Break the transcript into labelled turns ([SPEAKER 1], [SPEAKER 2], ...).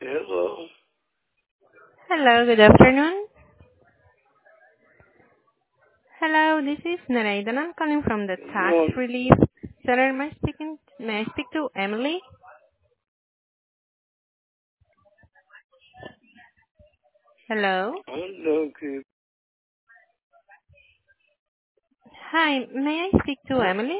[SPEAKER 1] Hello.
[SPEAKER 2] Hello, good afternoon. Hello, this is Nereida, and I'm calling from the
[SPEAKER 1] Good
[SPEAKER 2] Tax
[SPEAKER 1] morning.
[SPEAKER 2] Relief Center. May I speak to Emily? Hello.
[SPEAKER 1] Okay.
[SPEAKER 2] Hi, may I speak to Emily?